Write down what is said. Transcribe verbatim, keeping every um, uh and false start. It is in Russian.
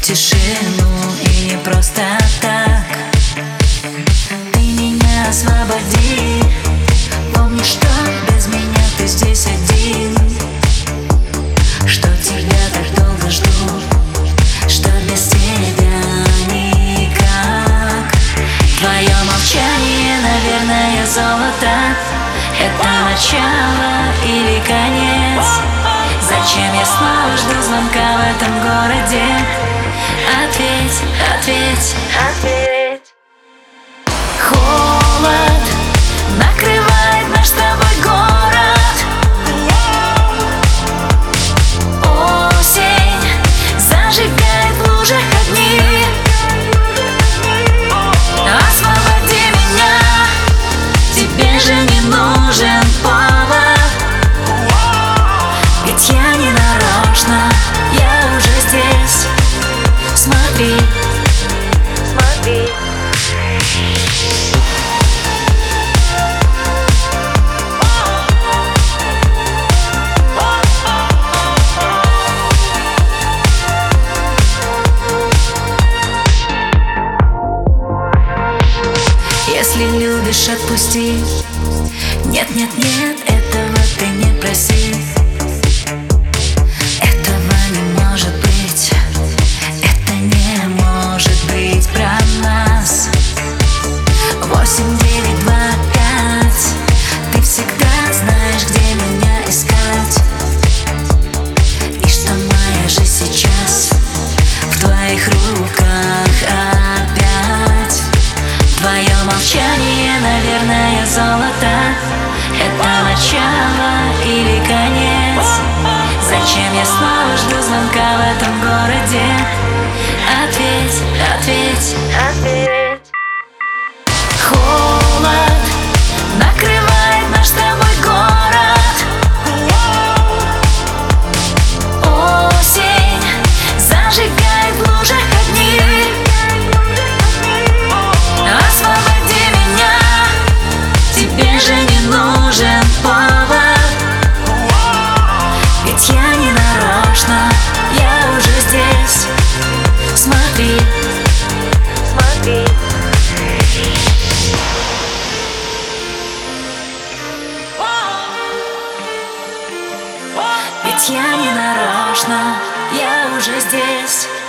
тишину, и не просто так. Ты меня освободи. Помни, что без меня ты здесь один, что тебя так долго жду, что без тебя никак. Твое молчание, наверное, золото. Это начало или конец? Зачем я снова жду звонка в этом городе? Ответь, ответь, ответь. Холод накрывает наш с тобой город. Осень зажигает в лужах огни. Освободи меня, тебе же не нужен повод. Ведь я не нарочно, я уже здесь. Смотри, смотри. Если любишь, отпусти. Нет, нет, нет, этого ты не проси. Этого не может быть. Это не может быть про нас. Восемь, девять, два, пять. Ты всегда знаешь, где меня искать. И что моя жизнь сейчас в твоих руках опять. Твое молчание, наверное, золото. Это начало или конец? Зачем я снова жду звонка в этом городе? Ответь, ответь, ответь. Холод накрывает наш с тобой город. Осень зажигает в лужах огни. Освободи меня, тебе же не нужен повод. Ведь я не нарочно, я уже здесь. Смотри, смотри. Ведь я не нарочно, я уже здесь.